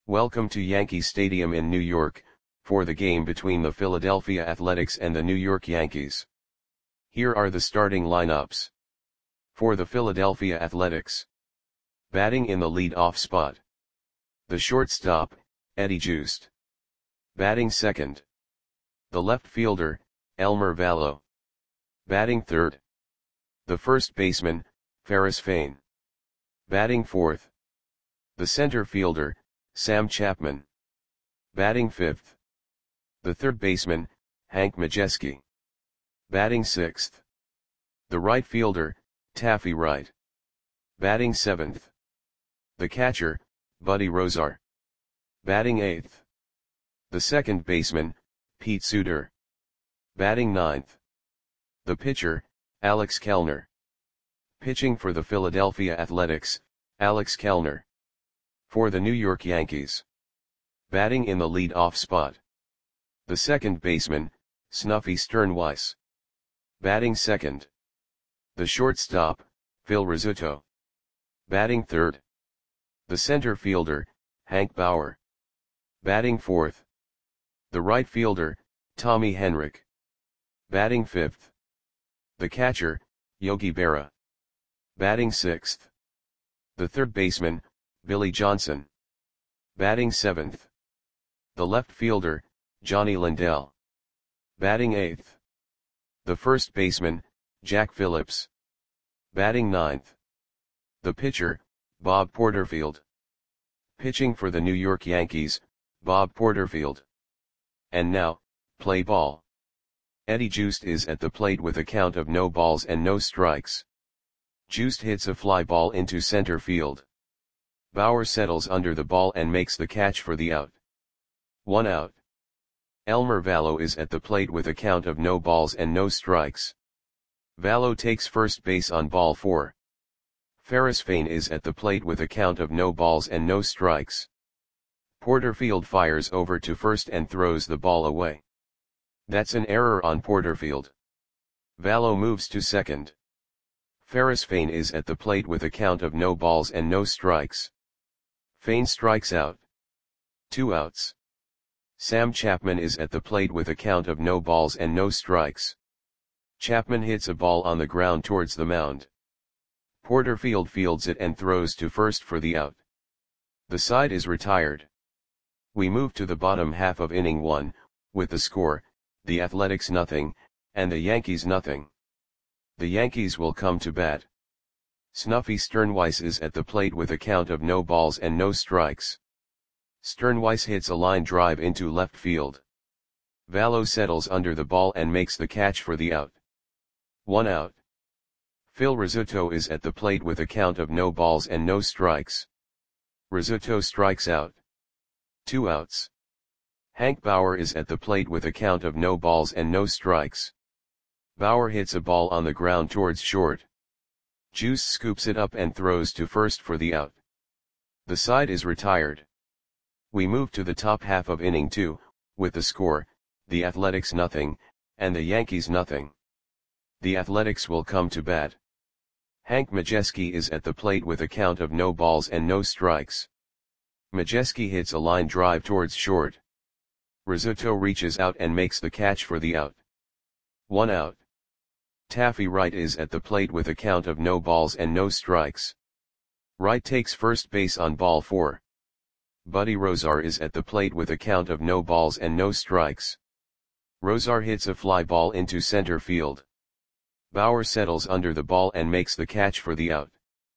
Welcome to Yankee Stadium in New York, for the game between the Philadelphia Athletics and the New York Yankees. Here are the starting lineups. For the Philadelphia Athletics. Batting in the lead-off spot. The shortstop, Eddie Joost. Batting second. The left fielder, Elmer Valo. Batting third. The first baseman, Ferris Fain. Batting fourth. The center fielder, Sam Chapman. Batting fifth. The third baseman, Hank Majeski. Batting sixth. The right fielder, Taffy Wright. Batting seventh. The catcher, Buddy Rozar. Batting eighth. The second baseman, Pete Suter. Batting ninth. The pitcher, Alex Kellner. Pitching for the Philadelphia Athletics, Alex Kellner. For the New York Yankees. Batting in the lead-off spot. The second baseman, Snuffy Sternweiss. Batting second. The shortstop, Phil Rizzuto. Batting third. The center fielder, Hank Bauer. Batting fourth. The right fielder, Tommy Henrich. Batting fifth. The catcher, Yogi Berra. Batting sixth. The third baseman, Billy Johnson. Batting seventh. The left fielder, Johnny Lindell. Batting eighth. The first baseman, Jack Phillips. Batting ninth. The pitcher, Bob Porterfield. Pitching for the New York Yankees, Bob Porterfield. And now, play ball. Eddie Joost is at the plate with a count of no balls and no strikes. Joost hits a fly ball into center field. Bauer settles under the ball and makes the catch for the out. 1 out. Elmer Valo is at the plate with a count of no balls and no strikes. Valo takes first base on ball 4. Ferris Fain is at the plate with a count of no balls and no strikes. Porterfield fires over to first and throws the ball away. That's an error on Porterfield. Valo moves to second. Ferris Fain is at the plate with a count of no balls and no strikes. Fain strikes out. 2 outs. Sam Chapman is at the plate with a count of no balls and no strikes. Chapman hits a ball on the ground towards the mound. Porterfield fields it and throws to first for the out. The side is retired. We move to the bottom half of inning 1, with the score, the Athletics 0, and the Yankees 0. The Yankees will come to bat. Snuffy Sternweiss is at the plate with a count of no balls and no strikes. Sternweiss hits a line drive into left field. Valo settles under the ball and makes the catch for the out. 1 out. Phil Rizzuto is at the plate with a count of no balls and no strikes. Rizzuto strikes out. 2 outs. Hank Bauer is at the plate with a count of no balls and no strikes. Bauer hits a ball on the ground towards short. Joost scoops it up and throws to first for the out. The side is retired. We move to the top half of inning 2, with the score, the Athletics 0, and the Yankees 0. The Athletics will come to bat. Hank Majeski is at the plate with a count of no balls and no strikes. Majeski hits a line drive towards short. Rizzuto reaches out and makes the catch for the out. 1 out. Taffy Wright is at the plate with a count of no balls and no strikes. Wright takes first base on ball 4. Buddy Rozar is at the plate with a count of no balls and no strikes. Rozar hits a fly ball into center field. Bauer settles under the ball and makes the catch for the out.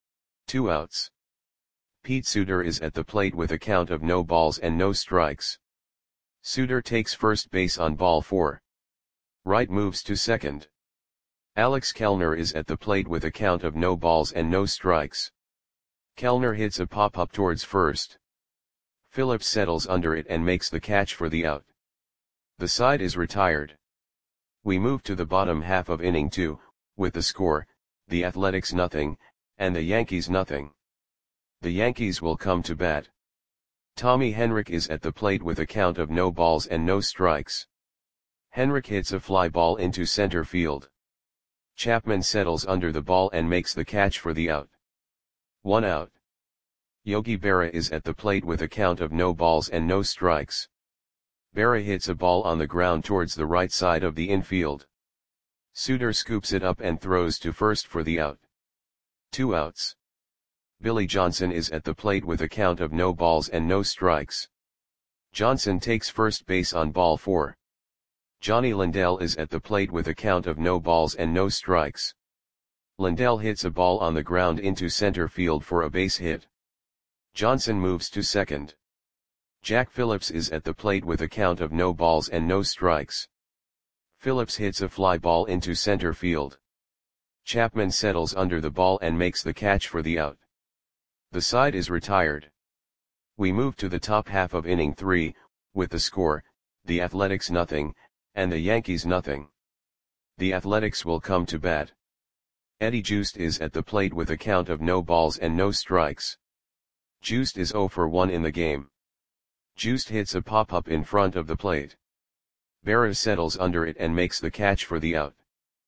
2 outs. Pete Suter is at the plate with a count of no balls and no strikes. Suter takes first base on ball 4. Wright moves to second. Alex Kellner is at the plate with a count of no balls and no strikes. Kellner hits a pop-up towards first. Phillips settles under it and makes the catch for the out. The side is retired. We move to the bottom half of inning 2, with the score, the Athletics 0, and the Yankees 0. The Yankees will come to bat. Tommy Henrich is at the plate with a count of no balls and no strikes. Henrich hits a fly ball into center field. Chapman settles under the ball and makes the catch for the out. 1 out. Yogi Berra is at the plate with a count of no balls and no strikes. Berra hits a ball on the ground towards the right side of the infield. Suter scoops it up and throws to first for the out. 2 outs. Billy Johnson is at the plate with a count of no balls and no strikes. Johnson takes first base on ball 4. Johnny Lindell is at the plate with a count of no balls and no strikes. Lindell hits a ball on the ground into center field for a base hit. Johnson moves to second. Jack Phillips is at the plate with a count of no balls and no strikes. Phillips hits a fly ball into center field. Chapman settles under the ball and makes the catch for the out. The side is retired. We move to the top half of inning 3, with the score, the Athletics nothing, and the Yankees nothing. The Athletics will come to bat. Eddie Joost is at the plate with a count of no balls and no strikes. Joost is 0 for 1 in the game. Joost hits a pop-up in front of the plate. Berra settles under it and makes the catch for the out.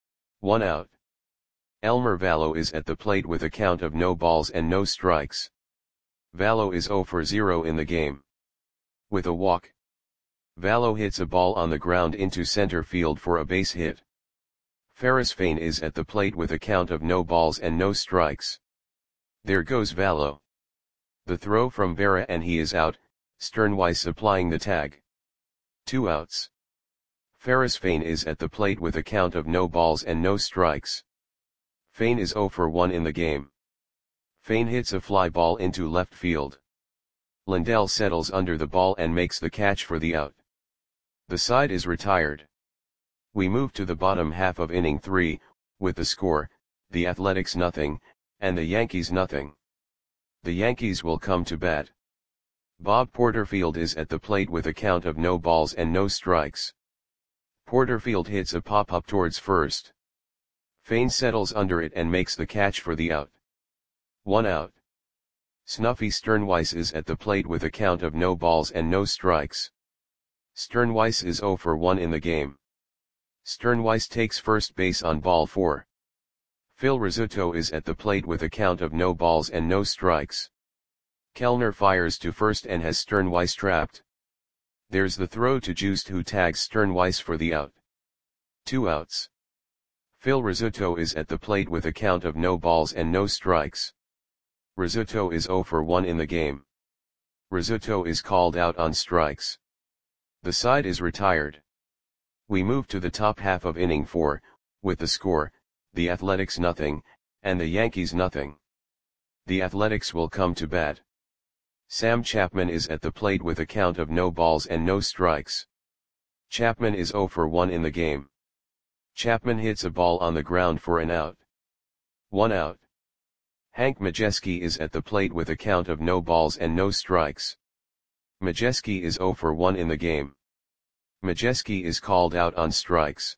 1 out. Elmer Valo is at the plate with a count of no balls and no strikes. Valo is 0 for 0 in the game. With a walk, Valo hits a ball on the ground into center field for a base hit. Ferris Fain is at the plate with a count of no balls and no strikes. There goes Valo. The throw from Berra and he is out, Sternweiss applying the tag. 2 outs. Ferris Fain is at the plate with a count of no balls and no strikes. Fain is 0 for 1 in the game. Fain hits a fly ball into left field. Lindell settles under the ball and makes the catch for the out. The side is retired. We move to the bottom half of inning 3, with the score, the Athletics nothing, and the Yankees nothing. The Yankees will come to bat. Bob Porterfield is at the plate with a count of no balls and no strikes. Porterfield hits a pop-up towards first. Fain settles under it and makes the catch for the out. 1 out. Snuffy Sternweiss is at the plate with a count of no balls and no strikes. Sternweiss is 0 for 1 in the game. Sternweiss takes first base on ball 4. Phil Rizzuto is at the plate with a count of no balls and no strikes. Kellner fires to first and has Sternweiss trapped. There's the throw to Joost who tags Sternweiss for the out. 2 outs. Phil Rizzuto is at the plate with a count of no balls and no strikes. Rizzuto is 0 for 1 in the game. Rizzuto is called out on strikes. The side is retired. We move to the top half of inning 4, with the score, the Athletics nothing, and the Yankees nothing. The Athletics will come to bat. Sam Chapman is at the plate with a count of no balls and no strikes. Chapman is 0 for 1 in the game. Chapman hits a ball on the ground for an out. 1 out. Hank Majeski is at the plate with a count of no balls and no strikes. Majeski is 0 for 1 in the game. Majeski is called out on strikes.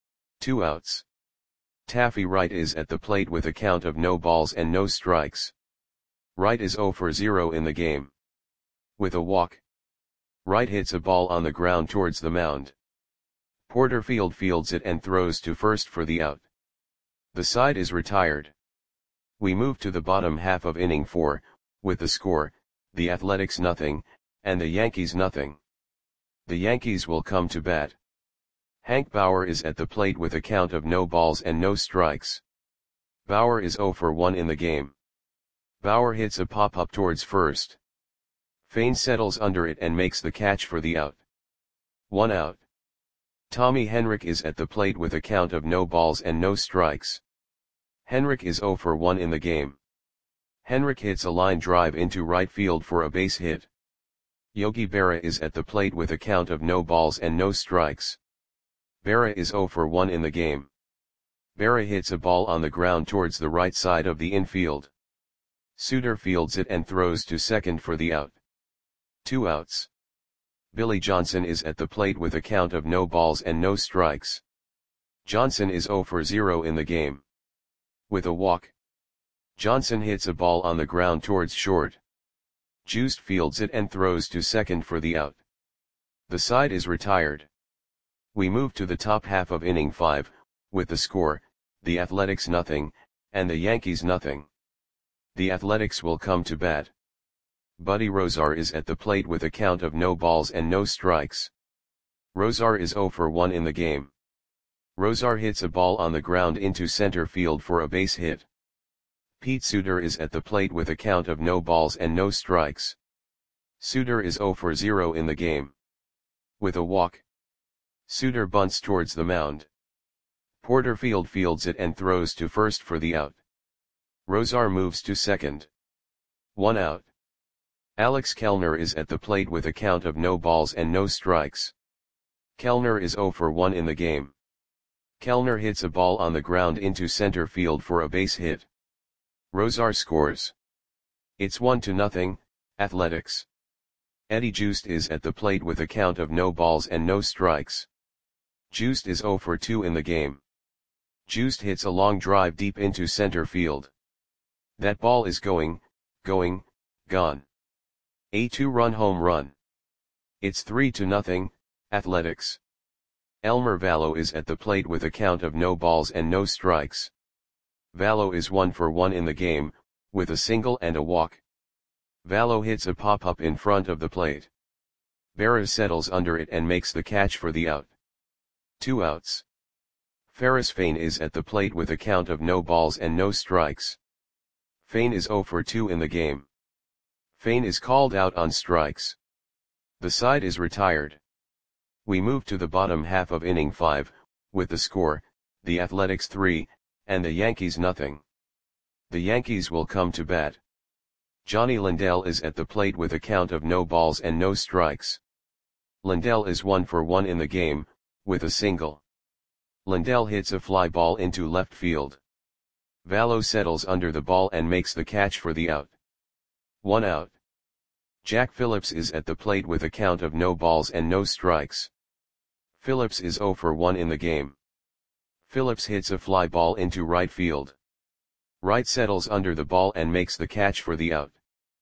2 outs. Taffy Wright is at the plate with a count of no balls and no strikes. Wright is 0 for 0 in the game. With a walk, Wright hits a ball on the ground towards the mound. Porterfield fields it and throws to first for the out. The side is retired. We move to the bottom half of inning 4, with the score, the Athletics nothing, and the Yankees nothing. The Yankees will come to bat. Hank Bauer is at the plate with a count of no balls and no strikes. Bauer is 0 for 1 in the game. Bauer hits a pop-up towards first. Fain settles under it and makes the catch for the out. 1 out. Tommy Henrich is at the plate with a count of no balls and no strikes. Henrich is 0 for 1 in the game. Henrich hits a line drive into right field for a base hit. Yogi Berra is at the plate with a count of no balls and no strikes. Berra is 0 for 1 in the game. Berra hits a ball on the ground towards the right side of the infield. Suter fields it and throws to second for the out. 2 outs. Billy Johnson is at the plate with a count of no balls and no strikes. Johnson is 0 for 0 in the game. With a walk, Johnson hits a ball on the ground towards short. Joost fields it and throws to second for the out. The side is retired. We move to the top half of inning 5, with the score, the Athletics nothing, and the Yankees nothing. The Athletics will come to bat. Buddy Rozar is at the plate with a count of no balls and no strikes. Rozar is 0 for 1 in the game. Rozar hits a ball on the ground into center field for a base hit. Pete Suter is at the plate with a count of no balls and no strikes. Suter is 0 for 0 in the game. With a walk, Suter bunts towards the mound. Porterfield fields it and throws to first for the out. Rozar moves to second. 1 out. Alex Kellner is at the plate with a count of no balls and no strikes. Kellner is 0 for 1 in the game. Kellner hits a ball on the ground into center field for a base hit. Rozar scores. It's 1-0, Athletics. Eddie Joost is at the plate with a count of no balls and no strikes. Joost is 0 for 2 in the game. Joost hits a long drive deep into center field. That ball is gone. A 2-run home run. It's 3-0, Athletics. Elmer Vallo is at the plate with a count of no balls and no strikes. Vallo is 1 for 1 in the game, with a single and a walk. Vallo hits a pop-up in front of the plate. Berra settles under it and makes the catch for the out. 2 outs. Ferris Fain is at the plate with a count of no balls and no strikes. Fain is 0 for 2 in the game. Fain is called out on strikes. The side is retired. We move to the bottom half of inning 5, with the score, the Athletics 3, and the Yankees 0. The Yankees will come to bat. Johnny Lindell is at the plate with a count of no balls and no strikes. Lindell is 1 for 1 in the game, with a single. Lindell hits a fly ball into left field. Vallo settles under the ball and makes the catch for the out. 1 out. Jack Phillips is at the plate with a count of no balls and no strikes. Phillips is 0 for 1 in the game. Phillips hits a fly ball into right field. Wright settles under the ball and makes the catch for the out.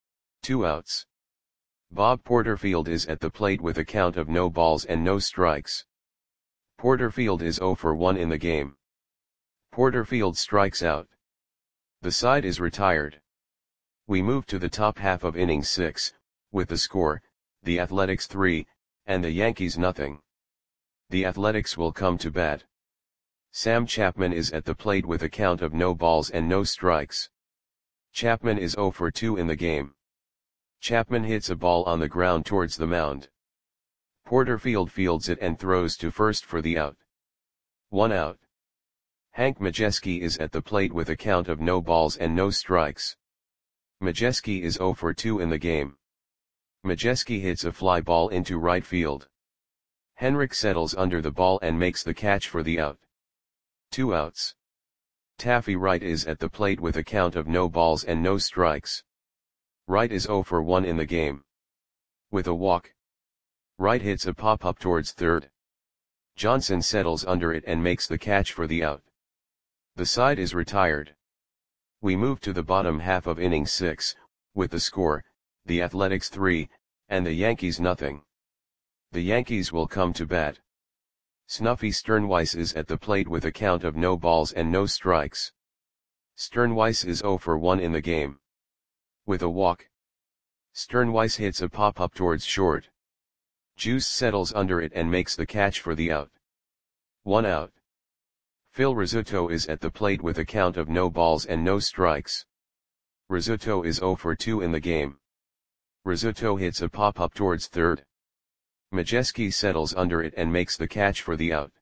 2 outs. Bob Porterfield is at the plate with a count of no balls and no strikes. Porterfield is 0 for 1 in the game. Porterfield strikes out. The side is retired. We move to the top half of inning 6, with the score, the Athletics 3, and the Yankees 0. The Athletics will come to bat. Sam Chapman is at the plate with a count of no balls and no strikes. Chapman is 0 for 2 in the game. Chapman hits a ball on the ground towards the mound. Porterfield fields it and throws to first for the out. 1 out. Hank Majeski is at the plate with a count of no balls and no strikes. Majeski is 0 for 2 in the game. Majeski hits a fly ball into right field. Henrik settles under the ball and makes the catch for the out. 2 outs. Taffy Wright is at the plate with a count of no balls and no strikes. Wright is 0 for 1 in the game. With a walk, Wright hits a pop-up towards third. Johnson settles under it and makes the catch for the out. The side is retired. We move to the bottom half of inning 6, with the score, the Athletics 3, and the Yankees 0. The Yankees will come to bat. Snuffy Sternweiss is at the plate with a count of no balls and no strikes. Sternweiss is 0 for 1 in the game. With a walk, Sternweiss hits a pop-up towards short. Juice settles under it and makes the catch for the out. 1 out. Phil Rizzuto is at the plate with a count of no balls and no strikes. Rizzuto is 0 for 2 in the game. Rizzuto hits a pop-up towards third. Majeski settles under it and makes the catch for the out.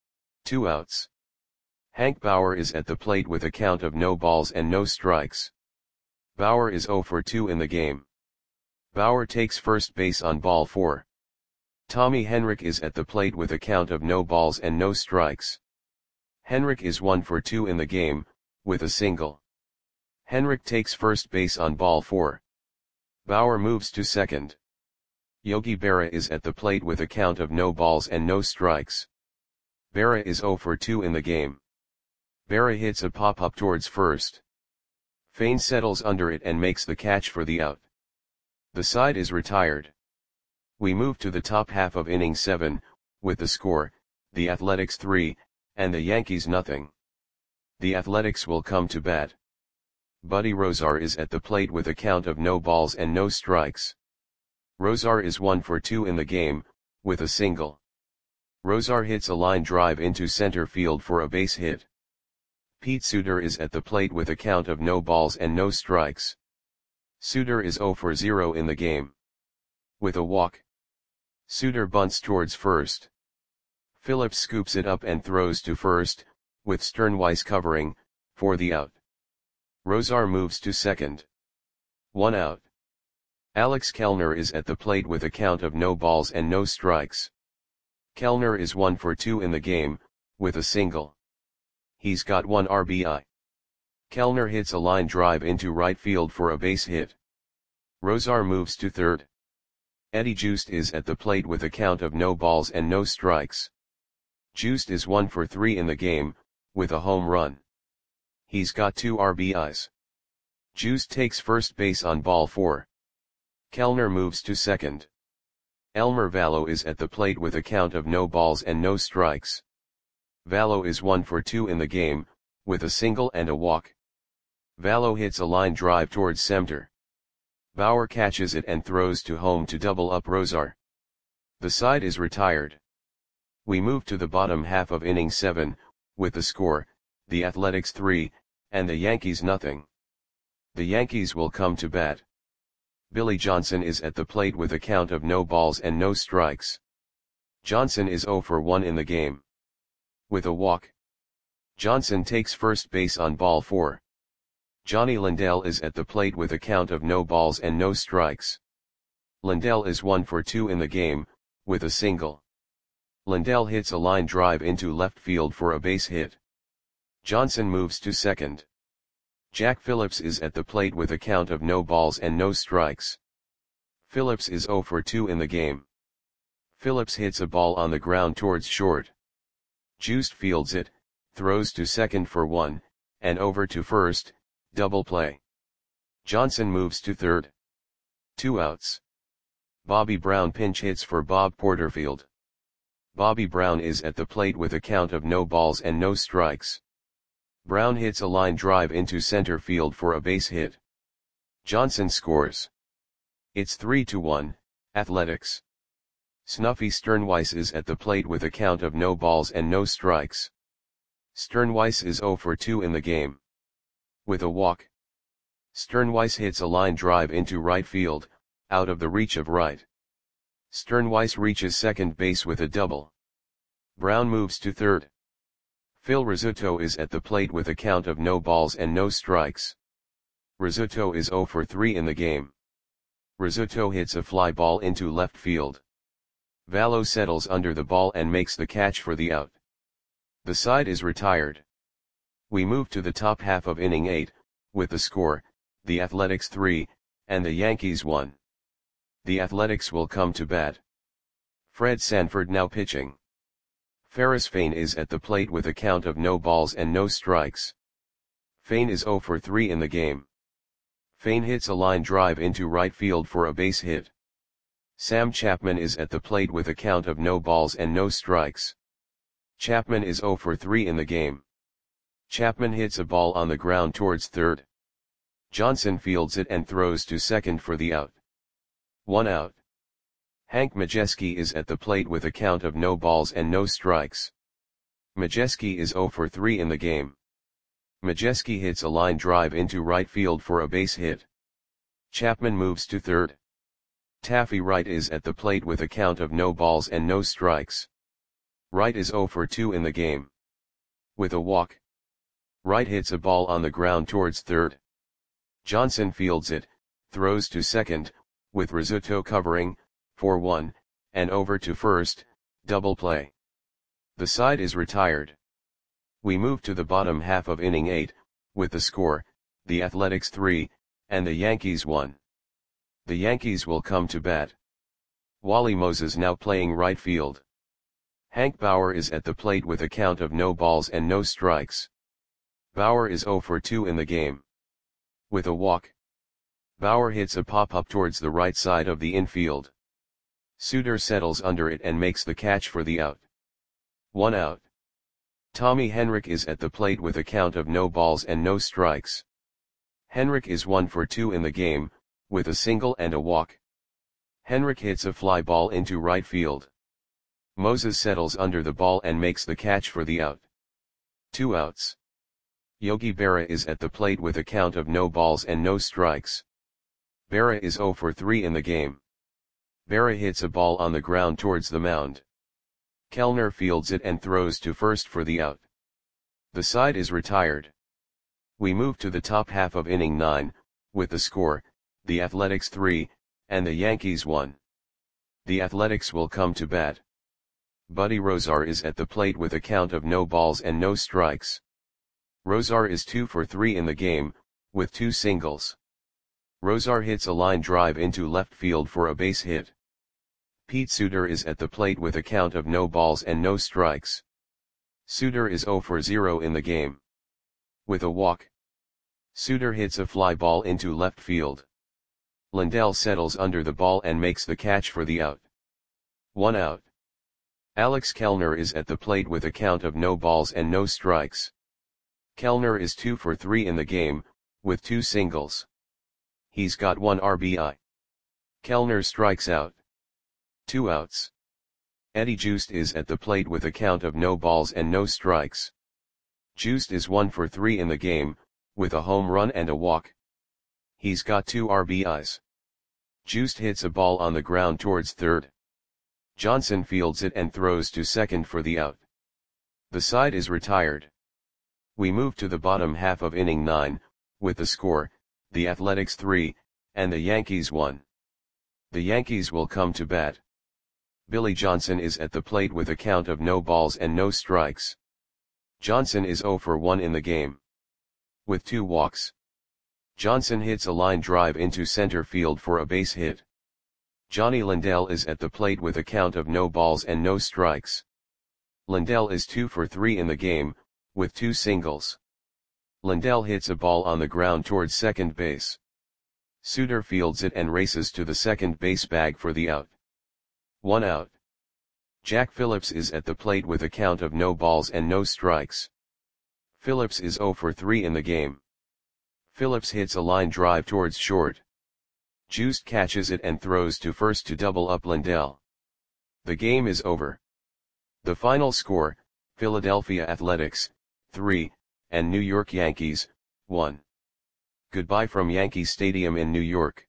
2 outs. Hank Bauer is at the plate with a count of no balls and no strikes. Bauer is 0 for 2 in the game. Bauer takes first base on ball 4. Tommy Henrik is at the plate with a count of no balls and no strikes. Henrik is 1 for 2 in the game, with a single. Henrik takes first base on ball 4. Bauer moves to second. Yogi Berra is at the plate with a count of no balls and no strikes. Berra is 0 for 2 in the game. Berra hits a pop-up towards first. Fain settles under it and makes the catch for the out. The side is retired. We move to the top half of inning 7, with the score, the Athletics 3, and the Yankees 0. The Athletics will come to bat. Buddy Rosar is at the plate with a count of no balls and no strikes. Rosar is 1 for 2 in the game, with a single. Rosar hits a line drive into center field for a base hit. Pete Suter is at the plate with a count of no balls and no strikes. Suter is 0 for 0 in the game. With a walk. Suter bunts towards first. Phillips scoops it up and throws to first, with Sternweiss covering, for the out. Rosar moves to second. 1 out. Alex Kellner is at the plate with a count of no balls and no strikes. Kellner is 1 for 2 in the game, with a single. He's got 1 RBI. Kellner hits a line drive into right field for a base hit. Rosar moves to third. Eddie Joost is at the plate with a count of no balls and no strikes. Joost is 1 for 3 in the game, with a home run. He's got 2 RBIs. Joost takes first base on ball 4. Kellner moves to second. Elmer Vallo is at the plate with a count of no balls and no strikes. Vallo is 1 for 2 in the game, with a single and a walk. Vallo hits a line drive towards center. Bauer catches it and throws to home to double up Rosar. The side is retired. We move to the bottom half of inning 7, with the score, the Athletics 3, and the Yankees nothing. The Yankees will come to bat. Billy Johnson is at the plate with a count of no balls and no strikes. Johnson is 0 for 1 in the game. With a walk. Johnson takes first base on ball 4. Johnny Lindell is at the plate with a count of no balls and no strikes. Lindell is 1 for 2 in the game, with a single. Lindell hits a line drive into left field for a base hit. Johnson moves to second. Jack Phillips is at the plate with a count of no balls and no strikes. Phillips is 0 for 2 in the game. Phillips hits a ball on the ground towards short. Joost fields it, throws to second for 1, and over to first, double play. Johnson moves to third. 2 outs. Bobby Brown pinch hits for Bob Porterfield. Bobby Brown is at the plate with a count of no balls and no strikes. Brown hits a line drive into center field for a base hit. Johnson scores. It's 3-1, Athletics. Snuffy Sternweiss is at the plate with a count of no balls and no strikes. Sternweiss is 0 for 2 in the game. With a walk. Sternweiss hits a line drive into right field, out of the reach of right. Sternweiss reaches second base with a double. Brown moves to third. Phil Rizzuto is at the plate with a count of no balls and no strikes. Rizzuto is 0 for 3 in the game. Rizzuto hits a fly ball into left field. Vallo settles under the ball and makes the catch for the out. The side is retired. We move to the top half of inning 8, with the score, the Athletics 3, and the Yankees 1. The Athletics will come to bat. Fred Sanford now pitching. Ferris Fain is at the plate with a count of no balls and no strikes. Fain is 0 for 3 in the game. Fain hits a line drive into right field for a base hit. Sam Chapman is at the plate with a count of no balls and no strikes. Chapman is 0 for 3 in the game. Chapman hits a ball on the ground towards third. Johnson fields it and throws to second for the out. 1 out. Hank Majeski is at the plate with a count of no balls and no strikes. Majeski is 0 for 3 in the game. Majeski hits a line drive into right field for a base hit. Chapman moves to third. Taffy Wright is at the plate with a count of no balls and no strikes. Wright is 0 for 2 in the game. With a walk. Wright hits a ball on the ground towards third. Johnson fields it, throws to second, with Rizzuto covering, for 1, and over to first, double play. The side is retired. We move to the bottom half of inning 8, with the score, the Athletics 3, and the Yankees 1. The Yankees will come to bat. Wally Moses now playing right field. Hank Bauer is at the plate with a count of no balls and no strikes. Bauer is 0 for 2 in the game. With a walk. Bauer hits a pop-up towards the right side of the infield. Suter settles under it and makes the catch for the out. 1 out. Tommy Henrich is at the plate with a count of no balls and no strikes. Henrik is 1 for 2 in the game, with a single and a walk. Henrik hits a fly ball into right field. Moses settles under the ball and makes the catch for the out. 2 outs. Yogi Berra is at the plate with a count of no balls and no strikes. Berra is 0 for 3 in the game. Berra hits a ball on the ground towards the mound. Kellner fields it and throws to first for the out. The side is retired. We move to the top half of inning 9, with the score, the Athletics 3, and the Yankees 1. The Athletics will come to bat. Buddy Rozar is at the plate with a count of no balls and no strikes. Rozar is 2 for 3 in the game, with 2 singles. Rozar hits a line drive into left field for a base hit. Pete Suter is at the plate with a count of no balls and no strikes. Suter is 0 for 0 in the game. With a walk. Suter hits a fly ball into left field. Lindell settles under the ball and makes the catch for the out. 1 out. Alex Kellner is at the plate with a count of no balls and no strikes. Kellner is 2 for 3 in the game, with 2 singles. He's got 1 RBI. Kellner strikes out. 2 outs. Eddie Joost is at the plate with a count of no balls and no strikes. Joost is 1 for 3 in the game, with a home run and a walk. He's got 2 RBIs. Joost hits a ball on the ground towards third. Johnson fields it and throws to second for the out. The side is retired. We move to the bottom half of inning 9, with the score, the Athletics 3, and the Yankees 1. The Yankees will come to bat. Billy Johnson is at the plate with a count of no balls and no strikes. Johnson is 0 for 1 in the game. With 2 walks. Johnson hits a line drive into center field for a base hit. Johnny Lindell is at the plate with a count of no balls and no strikes. Lindell is 2 for 3 in the game, with 2 singles. Lindell hits a ball on the ground towards second base. Suter fields it and races to the second base bag for the out. 1 out. Jack Phillips is at the plate with a count of no balls and no strikes. Phillips is 0 for 3 in the game. Phillips hits a line drive towards short. Joost catches it and throws to first to double up Lindell. The game is over. The final score, Philadelphia Athletics, 3, and New York Yankees, 1. Goodbye from Yankee Stadium in New York.